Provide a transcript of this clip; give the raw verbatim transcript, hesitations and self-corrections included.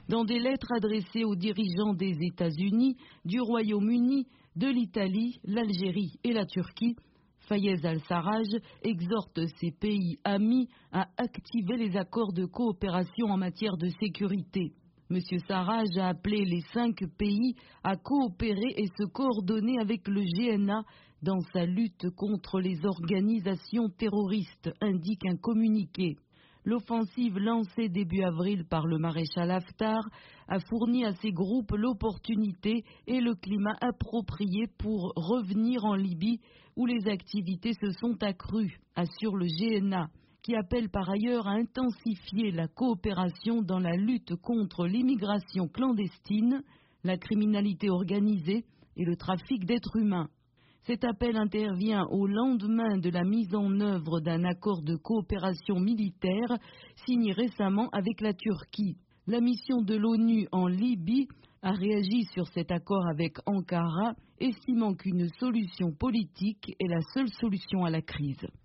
Dans des lettres adressées aux dirigeants des États-Unis, du Royaume-Uni, de l'Italie, l'Algérie et la Turquie, Fayez al-Sarraj exhorte ces pays amis à activer les accords de coopération en matière de sécurité. M. Sarraj a appelé les cinq pays à coopérer et se coordonner avec le G N A dans sa lutte contre les organisations terroristes, indique un communiqué. L'offensive lancée début avril par le maréchal Haftar a fourni à ces groupes l'opportunité et le climat approprié pour revenir en Libye où les activités se sont accrues, assure le G N A, qui appelle par ailleurs à intensifier la coopération dans la lutte contre l'immigration clandestine, la criminalité organisée et le trafic d'êtres humains. Cet appel intervient au lendemain de la mise en œuvre d'un accord de coopération militaire signé récemment avec la Turquie. La mission de l'ONU en Libye a réagi sur cet accord avec Ankara, estimant qu'une solution politique est la seule solution à la crise.